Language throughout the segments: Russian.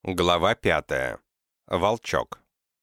Глава 5. Волчок.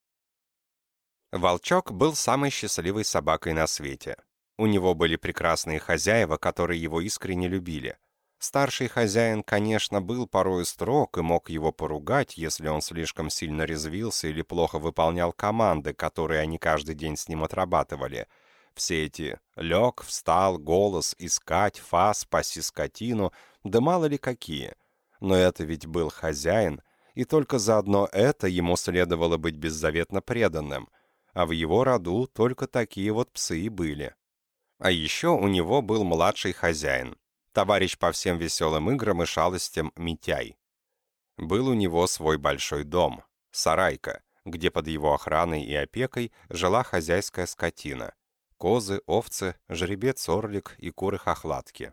Волчок был самой счастливой собакой на свете. У него были прекрасные хозяева, которые его искренне любили. Старший хозяин, конечно, был порою строг и мог его поругать, если он слишком сильно резвился или плохо выполнял команды, которые они каждый день с ним отрабатывали. Все эти «лег», «встал», «голос», «искать», «фас», «паси скотину», да мало ли какие. Но это ведь был хозяин, и только за одно это ему следовало быть беззаветно преданным, а в его роду только такие вот псы и были. А еще у него был младший хозяин, товарищ по всем веселым играм и шалостям Митяй. Был у него свой большой дом, сарайка, где под его охраной и опекой жила хозяйская скотина, козы, овцы, жеребец-орлик и куры-хохлатки.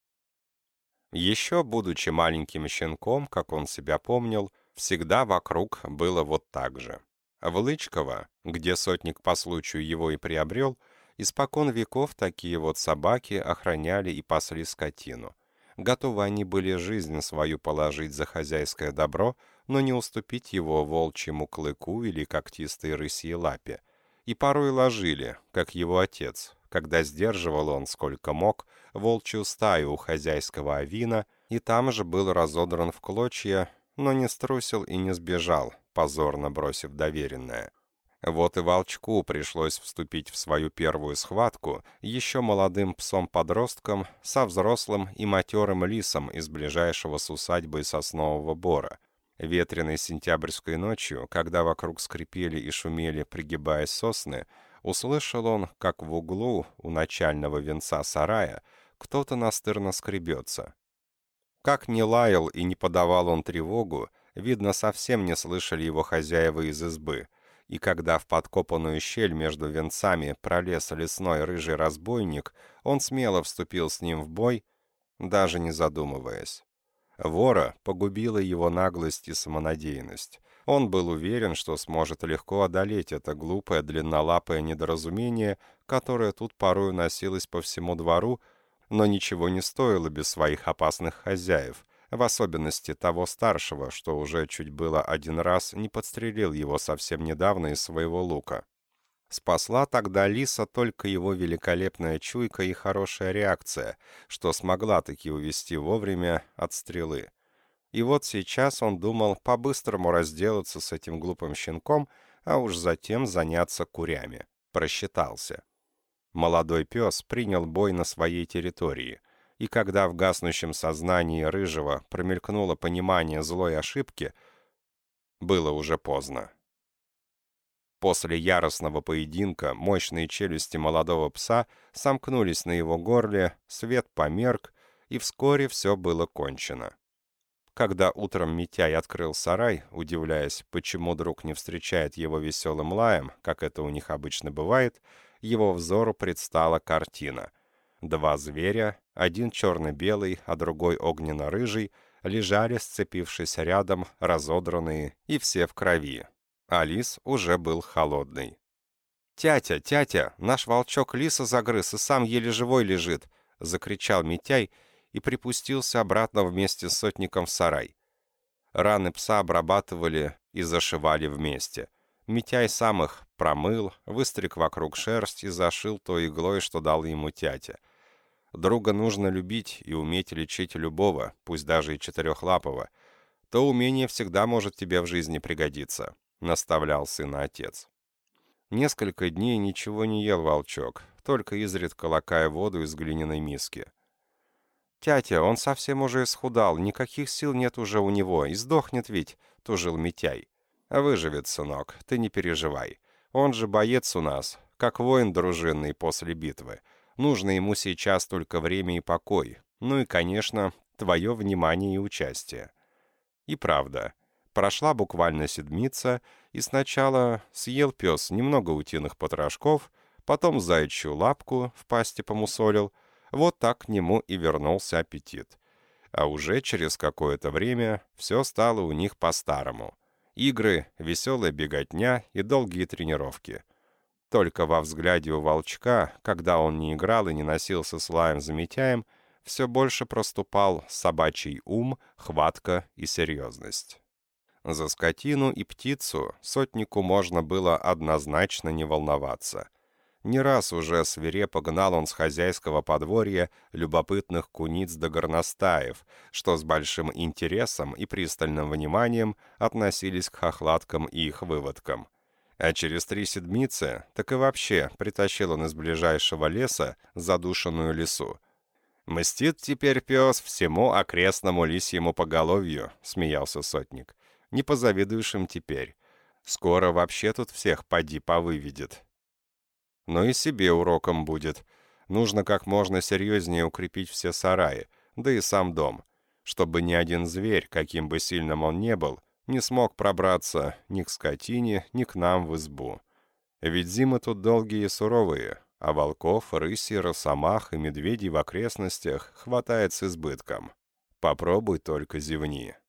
Еще, будучи маленьким щенком, как он себя помнил, всегда вокруг было вот так же. В Лычково, где сотник по случаю его и приобрел, испокон веков такие вот собаки охраняли и пасли скотину. Готовы они были жизнь свою положить за хозяйское добро, но не уступить его волчьему клыку или когтистой рысьей лапе. И порой ложили, как его отец, когда сдерживал он, сколько мог, волчью стаю у хозяйского авина, и там же был разодран в клочья, но не струсил и не сбежал, позорно бросив доверенное. Вот и волчку пришлось вступить в свою первую схватку еще молодым псом-подростком со взрослым и матерым лисом из ближайшего с усадьбой соснового бора. Ветреной сентябрьской ночью, когда вокруг скрипели и шумели, пригибаясь сосны, услышал он, как в углу у начального венца сарая кто-то настырно скребется. Как ни лаял и не подавал он тревогу, видно, совсем не слышали его хозяева из избы, и когда в подкопанную щель между венцами пролез лесной рыжий разбойник, он смело вступил с ним в бой, даже не задумываясь. Вора погубила его наглость и самонадеянность. Он был уверен, что сможет легко одолеть это глупое длиннолапое недоразумение, которое тут порою носилось по всему двору, но ничего не стоило без своих опасных хозяев, в особенности того старшего, что уже чуть было один раз не подстрелил его совсем недавно из своего лука. Спасла тогда лиса только его великолепная чуйка и хорошая реакция, что смогла таки увести вовремя от стрелы. И вот сейчас он думал по-быстрому разделаться с этим глупым щенком, а уж затем заняться курями. Просчитался. Молодой пес принял бой на своей территории, и когда в гаснущем сознании рыжего промелькнуло понимание злой ошибки, было уже поздно. После яростного поединка мощные челюсти молодого пса сомкнулись на его горле, свет померк, и вскоре все было кончено. Когда утром Митяй открыл сарай, удивляясь, почему друг не встречает его веселым лаем, как это у них обычно бывает, его взору предстала картина. Два зверя, один черно-белый, а другой огненно-рыжий, лежали, сцепившись рядом, разодранные и все в крови. А лис уже был холодный. «Тятя, тятя, наш волчок лиса загрыз и сам еле живой лежит!» — закричал Митяй и припустился обратно вместе с сотником в сарай. Раны пса обрабатывали и зашивали вместе. Митяй сам их промыл, выстриг вокруг шерсть и зашил той иглой, что дал ему тятя. Друга нужно любить и уметь лечить любого, пусть даже и четырехлапого. То умение всегда может тебе в жизни пригодиться, — наставлял сына отец. Несколько дней ничего не ел волчок, только изредка лакая воду из глиняной миски. «Тятя, он совсем уже исхудал, никаких сил нет уже у него, и сдохнет ведь», — тужил Митяй. «Выживет, сынок, ты не переживай. Он же боец у нас, как воин дружинный после битвы. Нужно ему сейчас только время и покой. Ну и, конечно, твое внимание и участие». И правда, прошла буквально седмица, и сначала съел пес немного утиных потрошков, потом заячью лапку в пасти помусолил. Вот так к нему и вернулся аппетит. А уже через какое-то время все стало у них по-старому. Игры, веселая беготня и долгие тренировки. Только во взгляде у волчка, когда он не играл и не носился с лаем за Митяем, все больше проступал собачий ум, хватка и серьезность. За скотину и птицу сотнику можно было однозначно не волноваться. Не раз уже свирепо гнал он с хозяйского подворья любопытных куниц да горностаев, что с большим интересом и пристальным вниманием относились к хохлаткам и их выводкам. А через 3 седмицы, так и вообще, притащил он из ближайшего леса задушенную лису. «Мстит теперь пес всему окрестному лисьему поголовью», — смеялся сотник. «Не позавидуешь им теперь. Скоро вообще тут всех поди повыведет». Но и себе уроком будет. Нужно как можно серьезнее укрепить все сараи, да и сам дом, чтобы ни один зверь, каким бы сильным он ни был, не смог пробраться ни к скотине, ни к нам в избу. Ведь зимы тут долгие и суровые, а волков, рыси, росомах и медведей в окрестностях хватает с избытком. Попробуй только зевни.